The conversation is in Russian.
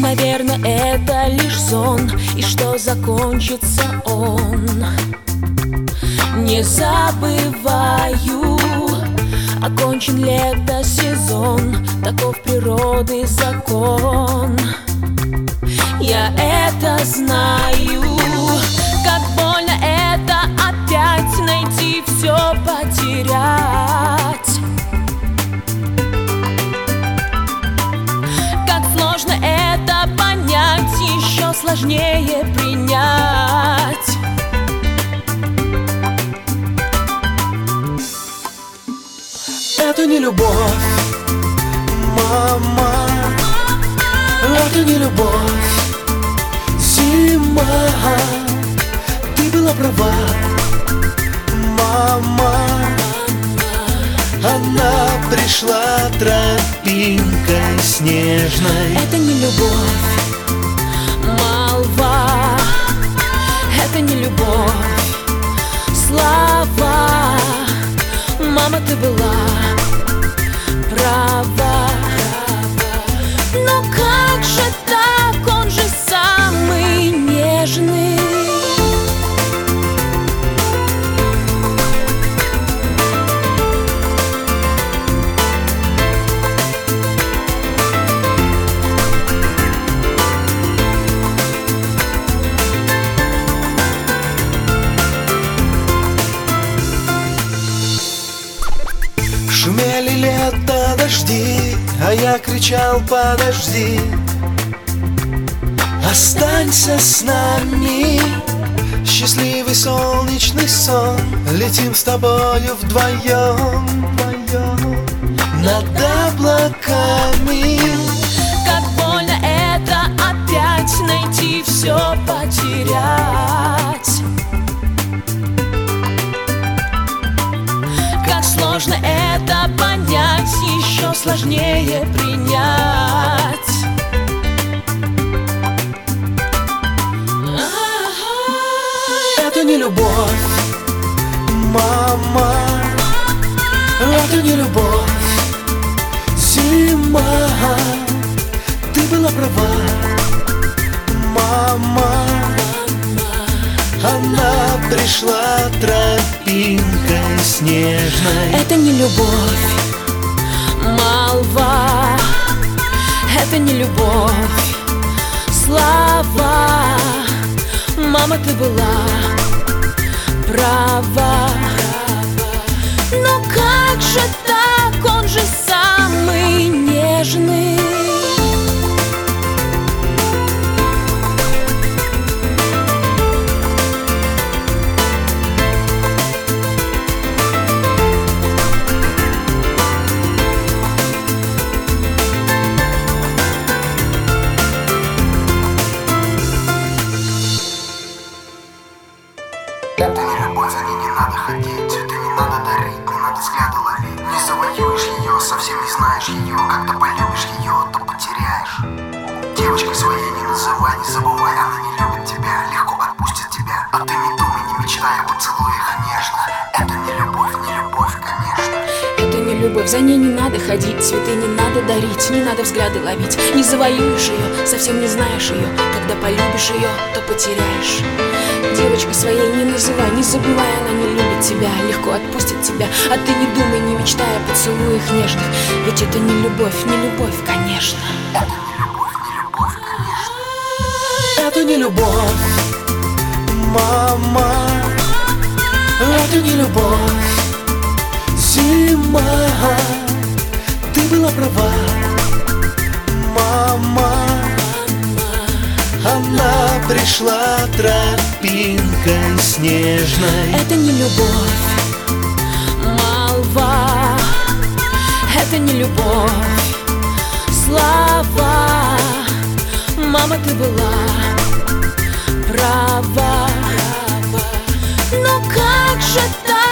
наверное, это лишь сон, и что закончится он. Не забываю, окончен лето-сезон, таков природы закон. Я это знаю, как больно это опять найти, все потерять. Как сложно это понять, еще сложнее принять. Это не любовь, мама, это не любовь. Зима, ты была права, мама. Она пришла тропинкой снежной. Это не любовь, молва, это не любовь, слова. Мама, ты была права. Но как же так, он же самый нежный. Шумели лето дожди, а я кричал: подожди, останься с нами. Счастливый солнечный сон, летим с тобою вдвоем над облаками. Как больно это опять найти, все потерять. Как сложно это понять, еще сложнее принять. Это не любовь, мама, это не любовь. Зима, ты была права, мама. Она пришла тропинкой снежной. Это не любовь, молва, это не любовь, слова. Мама, ты была права. Но как же так, он же самый нежный. Это не любовь, за ней не надо ходить, цветы не надо дарить, не надо взгляды ловить. Не завоюешь ее, совсем не знаешь ее, когда полюбишь ее, то потеряешь. Девочкой своей не называй, не забывай, она не любит тебя, легко отпустит тебя. А ты не думай, не мечтай о поцелуях нежных. Это не любовь, конечно. Это не любовь, за ней не надо ходить, цветы не надо дарить, не надо взгляды ловить. Не завоюешь ее, совсем не знаешь ее, когда полюбишь ее, то потеряешь. Девочкой своей не называй, не забывай, она не любит тебя, легко отпустит тебя. А ты не думай, не мечтай о поцелуях нежных, ведь это не любовь, конечно. Это не любовь, конечно. Это не любовь, мама, это не любовь. Зима, ты была права, мама. Она пришла тропинкой снежной. Это не любовь, молва, это не любовь, слова. Мама, ты была права. Но как же так?